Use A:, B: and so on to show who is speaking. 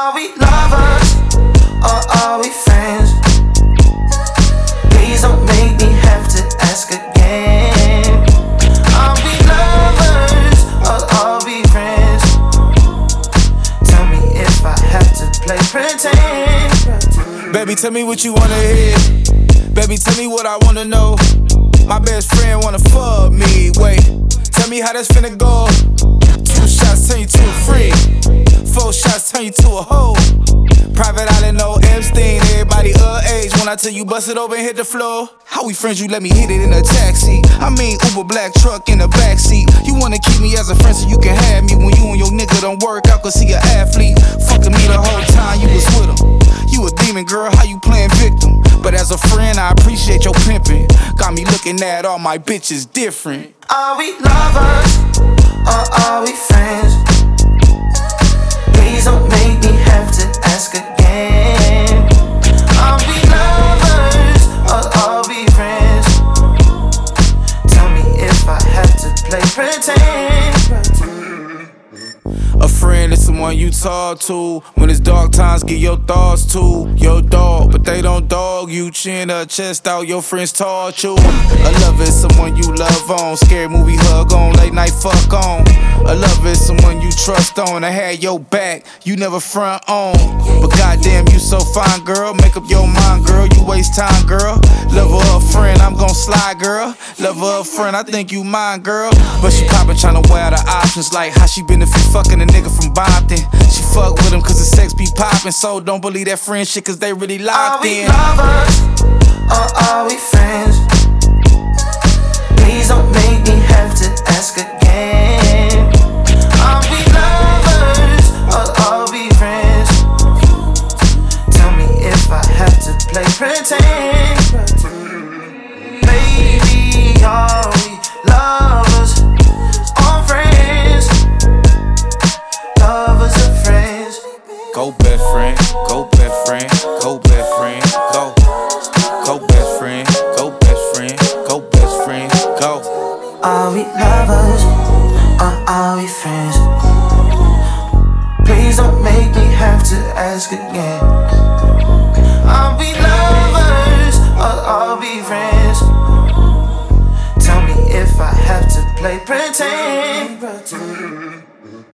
A: Are we lovers or are we friends? Please don't make me have to ask again. Are we lovers or are we friends? Tell me if I have to play pretend.
B: Baby, tell me what you wanna hear. Baby, tell me what I wanna know. My best friend wanna fuck me. Wait, tell me how that's finna go. 2 shots turn you to a freak. 4 shots turn you to a hoe. Private island, no Epstein. Everybody age when I tell you bust it open, hit the floor. How we friends, you let me hit it in a taxi. I mean Uber black truck in the backseat. You wanna keep me as a friend so you can have me. When you and your nigga don't work out cause he an athlete. Fucking me the whole time you was with him. You a demon, girl, how you playing victim? But as a friend, I appreciate your pimping. Got me looking at all my bitches different.
A: Are we lovers or are we friends? Please don't make me have to ask again. Are we lovers or are we friends? Tell me if I have to play pretend.
B: A friend is someone you talk to when it's dark times, give your thoughts to your dog, but they don't dog you. Chin her chest out, your friends taught you. A lover is someone you love on, scary movie hug on, late night fuck on. A lover is someone you trust on, I had your back, you never front on. But goddamn, you so fine, girl, make up your mind, girl, you waste time, girl. Love her a friend, I'm gon' slide, girl. Love her a friend, I think you mine, girl. But she poppin' tryna weigh out the options, like how she benefit fucking a nigga from Bompton. She fuck with him cause the sex be poppin', so don't believe that friend shit cause they really locked in.
A: Are we lovers or are we friends? Please don't make me have to ask again. Are we lovers or are we friends? Tell me if I have to play pretend. Baby, are we lovers or friends? Lovers or friends?
B: Go best friend, go best friend, go best friend, go. Go best friend, go best friend, go best friend, go.
A: Are we lovers or are we friends? Please don't make me have to ask again. Are we lovers or are we friends? Tell me if I have to play pretend.